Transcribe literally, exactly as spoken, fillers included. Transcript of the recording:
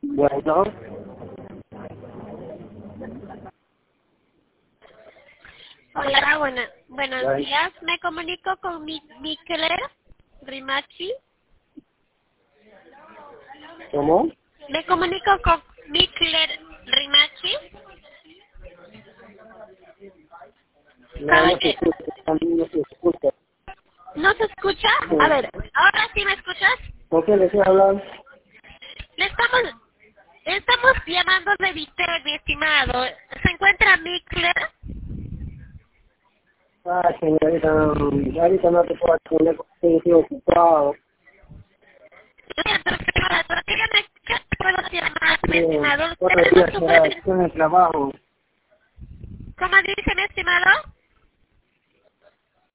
Bueno, Hola, buena, buenos Ay. días. Me comunico con mi, Mikler Rimachi. ¿cómo? Me comunico con Mikler Rimachi. No, no se Caballero, escucha, también no se escucha. ¿no se escucha? Sí. A ver, ¿ahora sí me escuchas? ¿Con qué desea hablar? Le estamos, estamos llamando de Viter, mi estimado. ¿Se encuentra Mikler? Ah, señorita, mm, ahorita no te puedo atender porque estoy ocupado. Dígame, ¿qué puedo llamar, mi Eh, estimado? Buenos Tenemos días, su será, perfil. estoy en el trabajo. ¿Cómo dice, mi estimado?